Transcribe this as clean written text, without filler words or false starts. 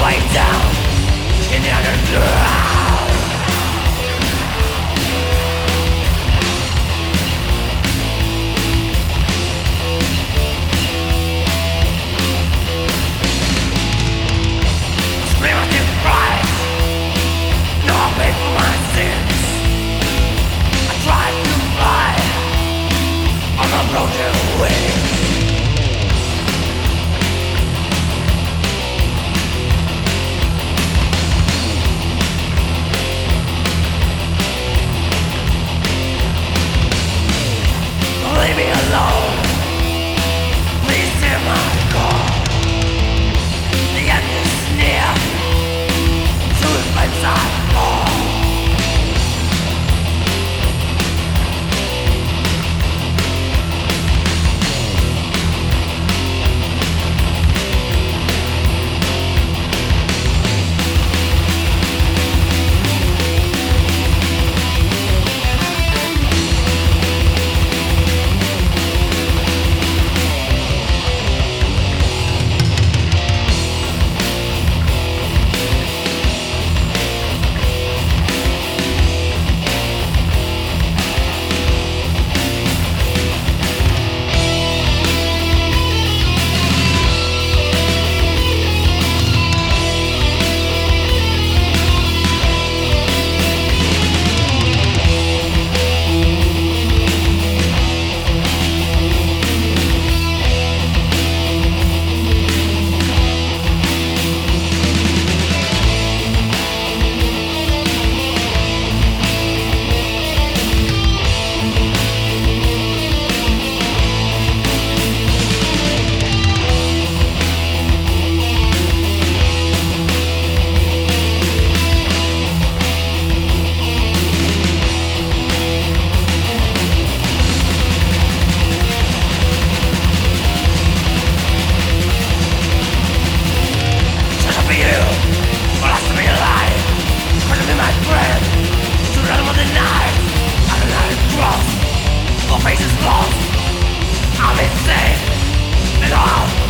way down in the underground. Scream at your price. No, I pay for my sins. I tried to fly on a broken wing. Leave me alone. Please hear my call. The end is near. To the flames I fall. Faces lost, I'm insane, and all